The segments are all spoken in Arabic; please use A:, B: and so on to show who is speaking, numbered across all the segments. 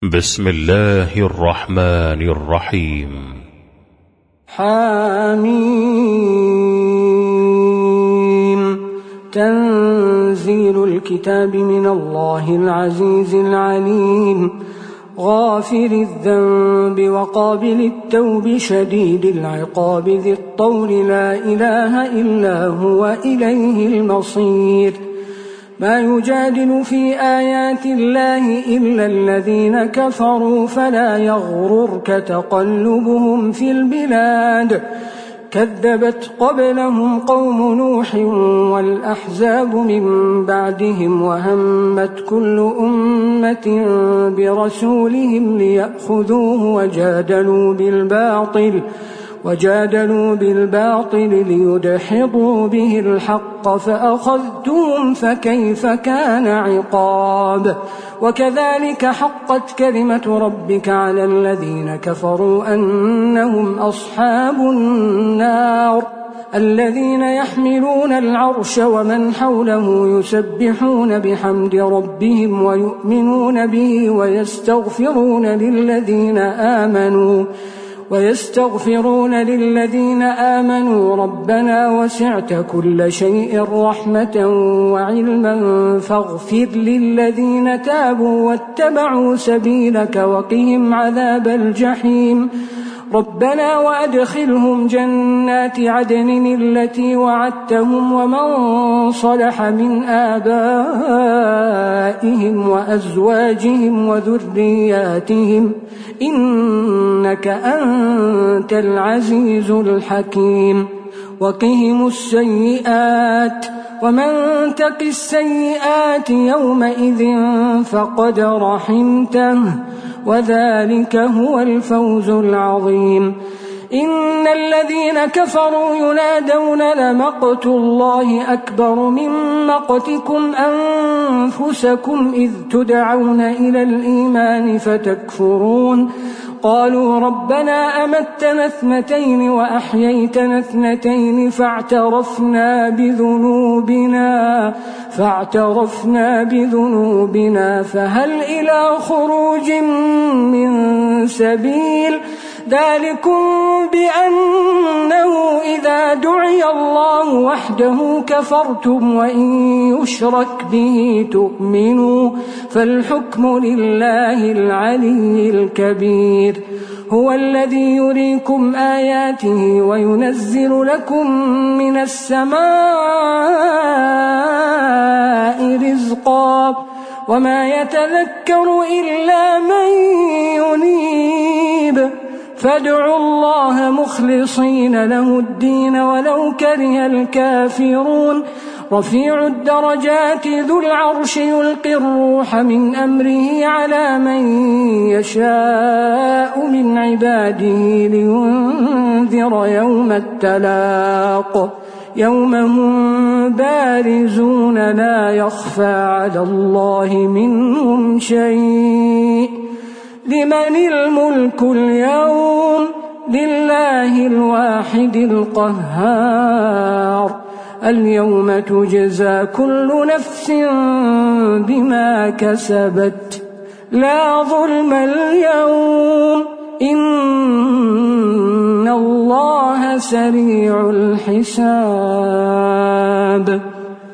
A: بسم الله الرحمن الرحيم. حميم. تنزيل الكتاب من الله العزيز العليم، غافر الذنب وقابل التوب شديد العقاب ذي الطول، لا إله إلا هو إليه المصير. ما يجادل في آيات الله إلا الذين كفروا، فلا يغررك تقلبهم في البلاد. كذبت قبلهم قوم نوح والأحزاب من بعدهم، وهمت كل أمة برسولهم ليأخذوه، وجادلوا بالباطل ليدحضوا به الحق، فأخذتهم فكيف كان عقاب. وكذلك حقت كلمة ربك على الذين كفروا أنهم أصحاب النار. الذين يحملون العرش ومن حوله يسبحون بحمد ربهم ويؤمنون به ويستغفرون للذين آمنوا ربنا وسعت كل شيء رحمة وعلما فاغفر للذين تابوا واتبعوا سبيلك وقهم عذاب الجحيم. ربنا وأدخلهم جنات عدن التي وعدتهم ومن صلح من آبائهم وأزواجهم وذرياتهم إنك أنت العزيز الحكيم. وقهم السيئات، ومن تق السيئات يومئذ فقد رحمته، وذلك هو الفوز العظيم. إن الذين كفروا ينادون لمقت الله أكبر من مقتكم أنفسكم إذ تدعون إلى الإيمان فتكفرون. قالوا ربنا أمتنا 2 وأحييتنا 2 فاعترفنا بذنوبنا فهل إلى خروج من سبيل. ذلكم بأنه إذا دعي الله وحده كفرتم وإن يشرك به تؤمنوا، فالحكم لله العلي الكبير. هو الذي يريكم آياته وينزل لكم من السماء رزقا، وما يتذكر إلا من ينيب. فادعوا الله مخلصين له الدين ولو كره الكافرون. رفيع الدرجات ذو العرش يلقي الروح من أمره على من يشاء من عباده لينذر يوم التلاق، يوم هم بارزون لا يخفى على الله منهم شيء. لمن الملك اليوم؟ لله الواحد القهار. اليوم تجزى كل نفس بما كسبت، لا ظلم اليوم، إن الله سريع الحساب.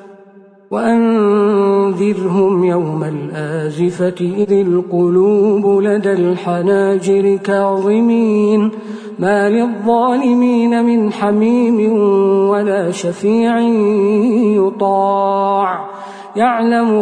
A: وأنذرهم يوم الآزفة إذ القلوب لدى الحناجر كاظمين، ما للظالمين من حميم ولا شفيع يطاع، يعلم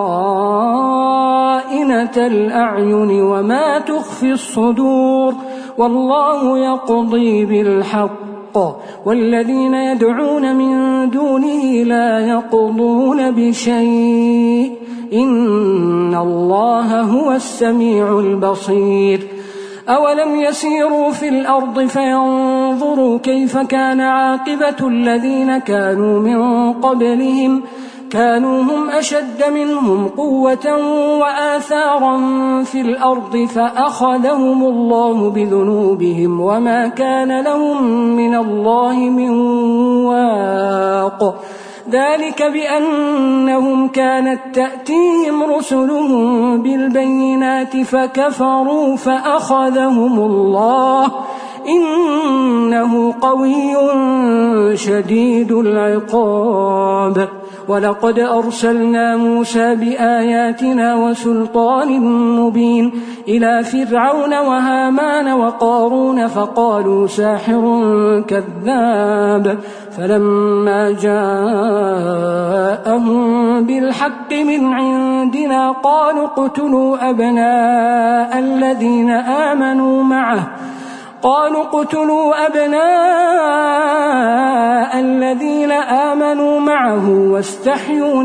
A: خائنة الأعين وما تخفي الصدور، والله يقضي بالحق والذين يدعون من دونه لا يقضون بشيء، إن الله هو السميع البصير. أولم يسيروا في الأرض فينظروا كيف كان عاقبة الذين كانوا من قبلهم، كانوا هم أشد منهم قوة وآثارا في الأرض فأخذهم الله بذنوبهم وما كان لهم من الله من واق. ذلك بأنهم كانت تأتيهم رسلهم بالبينات فكفروا فأخذهم الله إنه قوي شديد العقاب. ولقد أرسلنا موسى بآياتنا وسلطان مبين إلى فرعون وهامان وقارون فقالوا ساحر كذاب فلما جاءهم بالحق من عندنا قالوا اقتلوا أبناء الذين آمنوا معه واستحيوا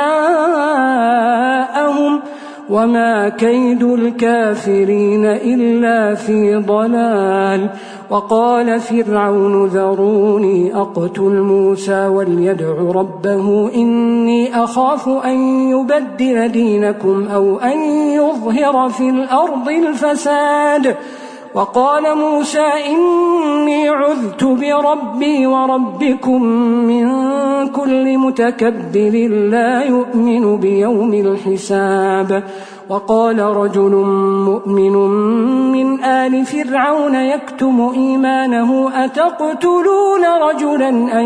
A: نساءهم وما كيد الكافرين إلا في ضلال. وقال فرعون ذروني أقتل موسى وليدع ربه إني أخاف أن يبدل دينكم أو أن يظهر في الأرض الفساد. وقال موسى إني عذت بربي وربكم من كل متكبر لا يؤمن بيوم الحساب. وقال رجل مؤمن من آل فرعون يكتم إيمانه أتقتلون رجلا أن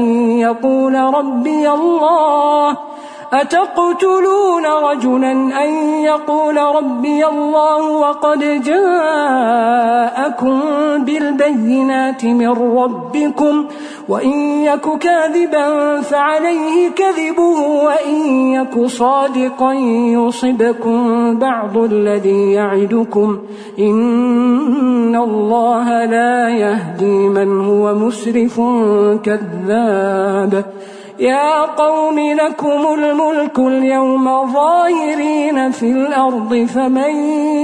A: يقول ربي الله وقد جاءكم بالبينات من ربكم وإن يك كاذبا فعليه كذبه وإن يك صادقا يصبكم بعض الذي يعدكم إن الله لا يهدي من هو مسرف كذاب. يا قوم لكم الملك اليوم ظاهرين في الأرض فمن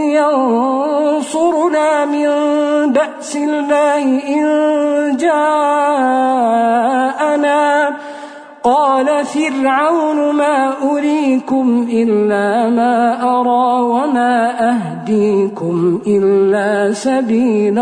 A: ينصرنا من بأس الله إن جاءنا. قال فرعون ما أريكم إلا ما أرى وما أهديكم إلا سبيل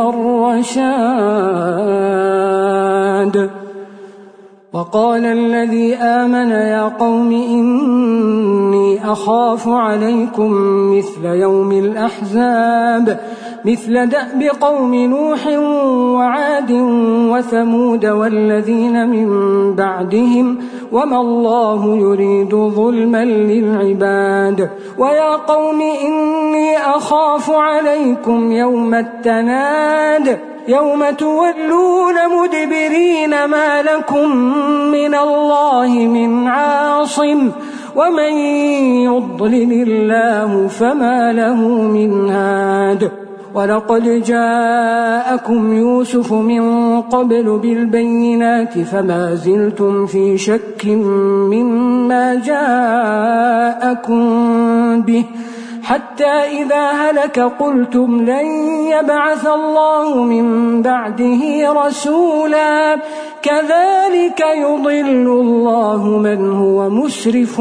A: الرشاد. وقال الذي آمن يا قوم إني أخاف عليكم مثل يوم الأحزاب مثل دأب قوم نوح وعاد وثمود والذين من بعدهم وما الله يريد ظلما للعباد. ويا قوم إني أخاف عليكم يوم التناد يوم تولون مدبرين ما لكم من الله من عاصم ومن يضلل الله فما له من هاد. ولقد جاءكم يوسف من قبل بالبينات فما زلتم في شك مما جاءكم به حتى إذا هلك قلتم لن يبعث الله من بعده رسولا كذلك يضل الله من هو مسرف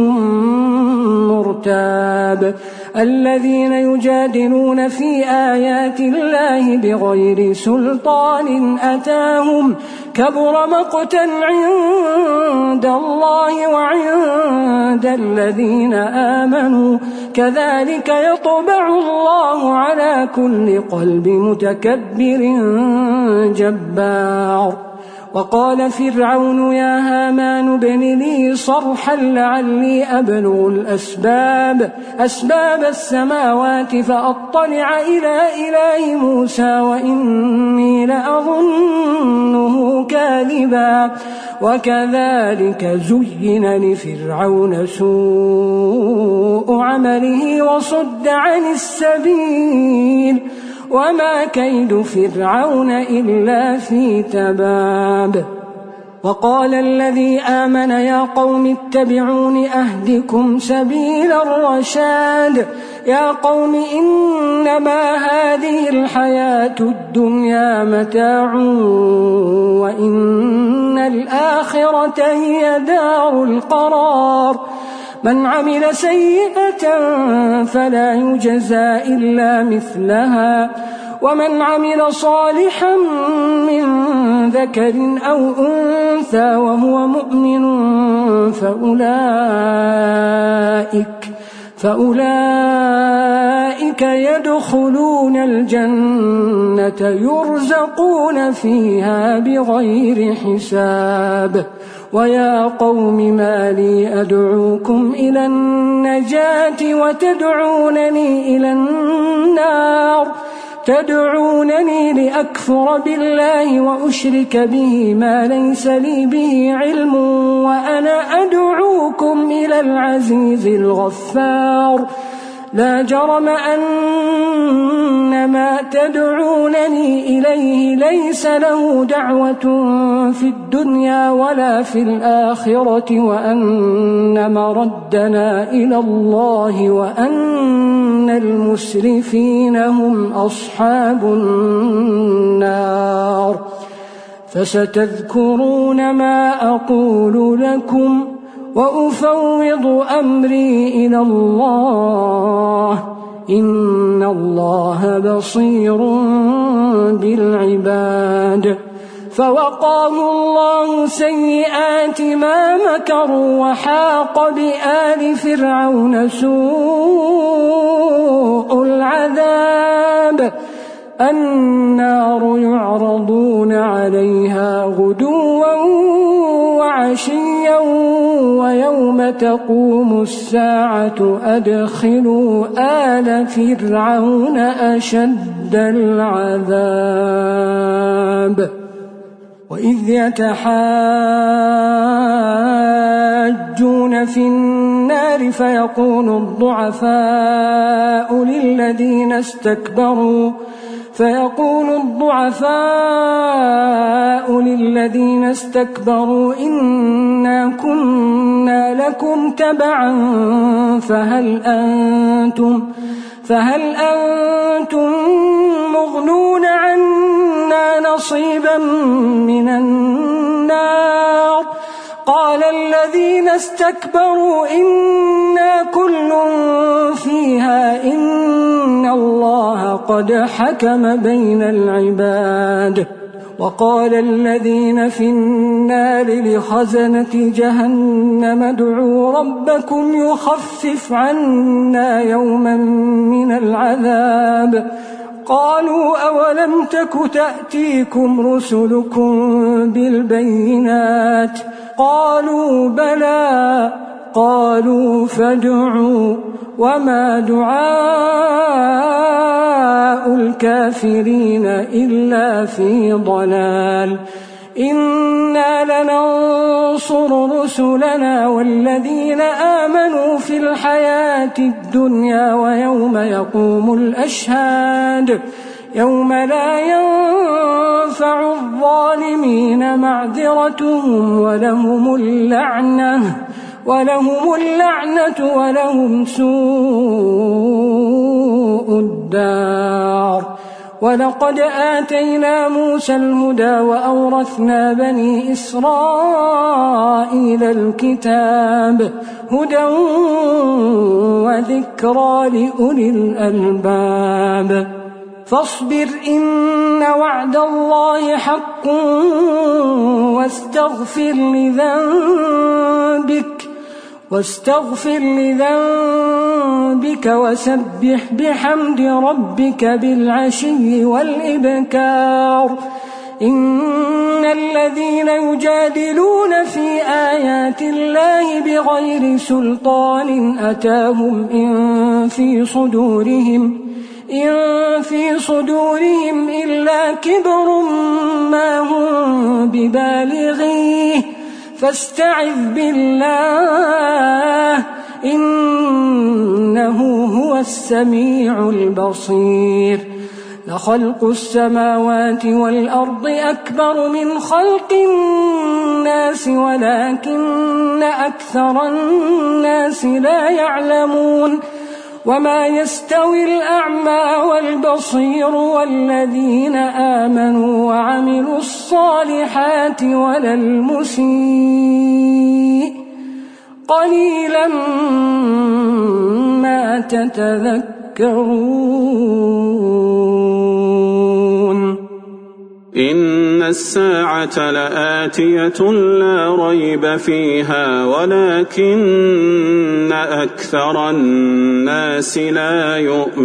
A: مرتاب. الذين يجادلون في آيات الله بغير سلطان أتاهم كبر مقتا عند الله وعند الذين آمنوا كذلك يطبع الله على كل قلب متكبر جبار. وقال فرعون يا هامان ابن لي صرحا لعلي أبلغ أسباب السماوات فأطلع إلى إله موسى وإني لأظنه كاذبا. وكذلك زين لفرعون سوء عمله وصد عن السبيل وما كيد فرعون إلا في تباب. وقال الذي آمن يا قوم اتبعون أهدكم سبيل الرشاد. يا قوم إنما هذه الحياة الدنيا متاع وإن الآخرة هي دار القرار. من عمل سيئة فلا يجزى إلا مثلها ومن عمل صالحا من ذكر أو أنثى وهو مؤمن فأولئك يدخلون الجنة يرزقون فيها بغير حساب. ويا قوم ما لي أدعوكم إلى النجاة وتدعونني إلى النار تدعونني لأكفر بالله وأشرك به ما ليس لي به علم وأنا أدعوكم إلى العزيز الغفار. لا جرم أن ما تدعونني إليه ليس له دعوة في الدنيا ولا في الآخرة وأن مردنا إلى الله وأن المسرفين هم أصحاب النار. فستذكرون ما أقول لكم وأفوض أمري إلى الله إن الله بصير بالعباد. فوقاه الله سيئات ما مكروا وحاق بآل فرعون سوء العذاب. النار يعرضون عليها غدوا وعشيا ويوم تقوم الساعة أدخلوا آل فرعون أشد العذاب. وإذ يتحاجون في النار فيقول الضعفاء للذين استكبروا إنا كنا لكم تبعا فهل أنتم مغنون عنا نصيبا من النار. قال الذين استكبروا إنا كل فيها إن الله قد حكم بين العباد. وقال الذين في النار لخزنة جهنم ادعوا ربكم يخفف عنا يوما من العذاب. قالوا أولم تك تأتيكم رسلكم بالبينات قالوا بلى قالوا فادعوا وما دعاء الكافرين إلا في ضلال. إنا لننصر رسلنا والذين آمنوا في الحياة الدنيا ويوم يقوم الأشهاد يوم لا ينفع الظالمين معذرتهم ولهم اللعنة ولهم سوء الدار. ولقد آتينا موسى الهدى وأورثنا بني إسرائيل الكتاب هدى وذكرى لأولي الألباب. فاصبر إن وعد الله حق واستغفر لذنبك وسبح بحمد ربك بالعشي والإبكار. إن الذين يجادلون في آيات الله بغير سلطان أتاهم إن في صدورهم إلا كبر ما هم ببالغيه فاستعذ بالله إنه هو السميع البصير. لخلق السماوات والأرض أكبر من خلق الناس ولكن أكثر الناس لا يعلمون. وما يستوي الأعمى والبصير والذين آمنوا وعملوا الصالحات ولا المسيء قليلا ما تتذكرون.
B: الساعة لآتية لا ريب فيها ولكن أكثر الناس لا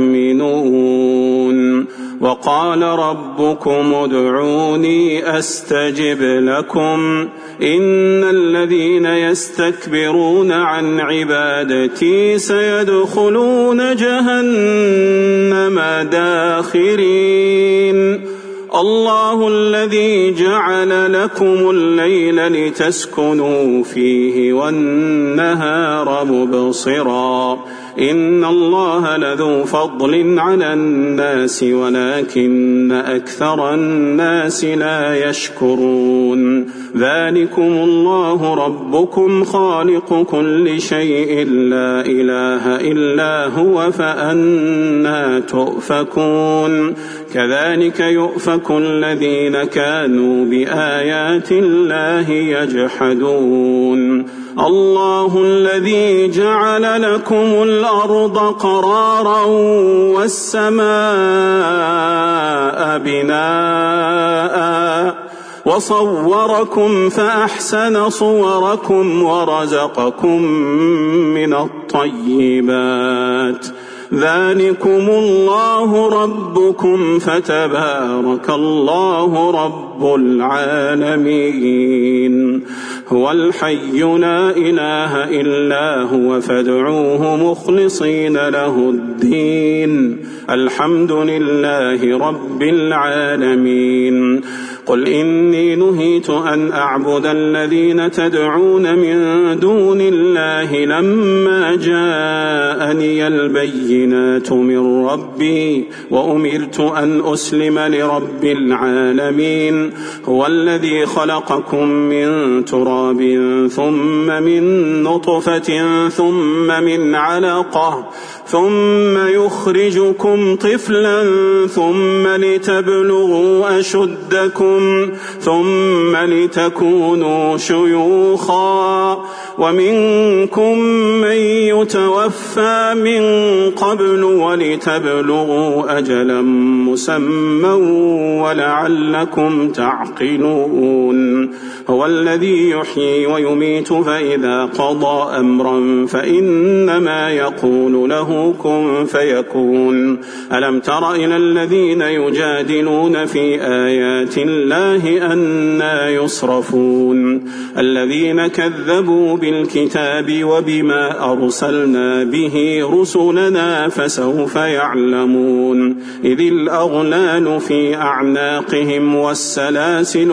B: يؤمنون وقال ربكم ادعوني أستجب لكم إن الذين يستكبرون عن عبادتي سيدخلون جهنم داخرين الله الذي جعل لكم الليل لتسكنوا فيه والنهار مبصرا إن الله لذو فضل على الناس ولكن أكثر الناس لا يشكرون ذلكم الله ربكم خالق كل شيء لا إله إلا هو فأنى تؤفكون كذلك يؤفك الذين كانوا بآيات الله يجحدون الله الذي جعل لكم الأرض قرارا والسماء بناء وصوركم فأحسن صوركم ورزقكم من الطيبات ذلكم الله ربكم فتبارك الله رب العالمين هو الحي لا إله إلا هو فادعوه مخلصين له الدين الحمد لله رب العالمين قل إني نهيت أن أعبد الذين تدعون من دون الله لما جاءني البينات من ربي وأمرت أن أسلم لرب العالمين هو الذي خلقكم من تراب ثم من نطفة ثم من علقة ثم يخرجكم طفلا ثم لتبلغوا أشدكم ثم لتكونوا شيوخا ومنكم من يتوفى من قبل ولتبلغوا أجلا مسمى ولعلكم تعقلون هو الذي يحيي ويميت فإذا قضى أمرا فإنما يقول له كن فيكون ألم تر إلى الذين يجادلون في آيات الله أنى يصرفون الذين كذبوا بالكتاب وبما أرسلنا به رسلنا فسوف يعلمون إذ الأغلال في أعناقهم والسلاسل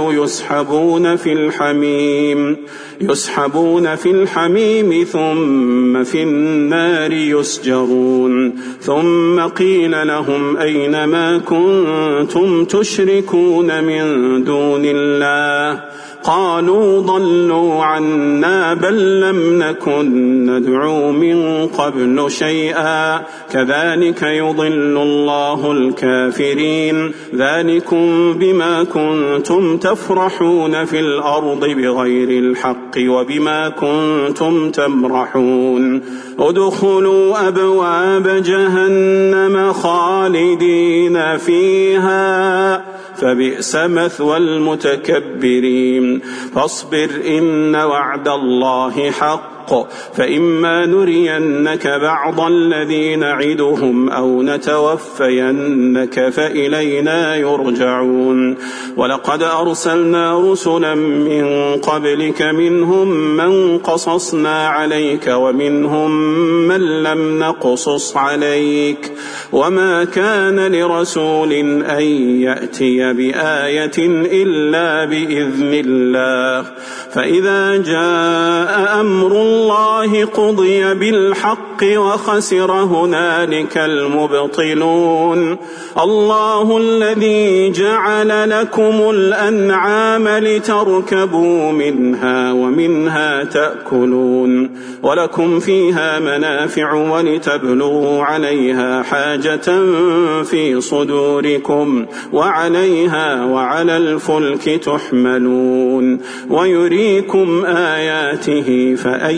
B: يسحبون في الحميم ثم في النار يسجرون ثم قيل لهم أين ما كنتم تشركون من دون الله قالوا ضلوا عنا بل لم نكن ندعو من قبل شيئا كذلك يضل الله الكافرين ذلكم بما كنتم تفرحون في الأرض بغير الحق وبما كنتم تمرحون ادخلوا أبواب جهنم خالدين فيها فبئس مثوى المتكبرين فاصبر إن وعد الله حق فإما نرينك بعض الذي نعدهم أو نتوفينك فإلينا يرجعون ولقد أرسلنا رسلا من قبلك منهم من قصصنا عليك ومنهم من لم نقصص عليك وما كان لرسول أن يأتي بآية إلا بإذن الله فإذا جاء أمر الله قضي بالحق وخسر هنالك المبطلون الله الذي جعل لكم الأنعام لتركبوا منها ومنها تأكلون ولكم فيها منافع ولتبلغوا عليها حاجة في صدوركم وعليها وعلى الفلك تحملون ويريكم آياته فأي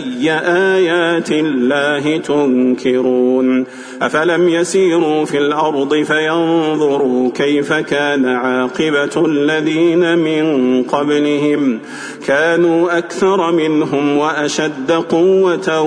B: فأي آيات الله تنكرون أفلم يسيروا في الأرض فينظروا كيف كان عاقبة الذين من قبلهم كانوا أكثر منهم وأشد قوة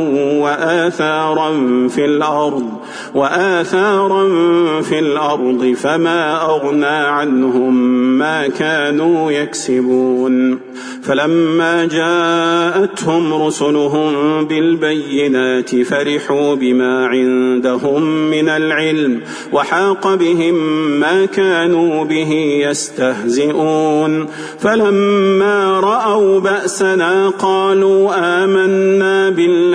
B: وآثارا في الأرض فما أغنى عنهم ما كانوا يكسبون فلما جاءتهم رسلهم بالبينات فرحوا بما عندهم من العلم وحاق بهم ما كانوا به يستهزئون فلما رأوا بأسنا قالوا آمنا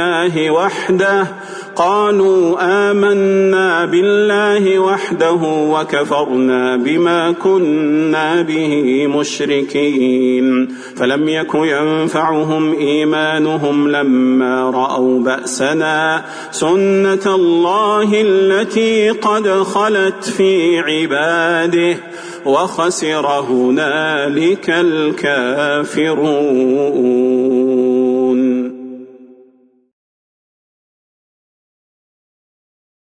B: بالله وحده وكفرنا بما كنا به مشركين فلم يك ينفعهم إيمانهم لما رأوا بأسنا سنة الله التي قد خلت في عباده وخسر هنالك الكافرون.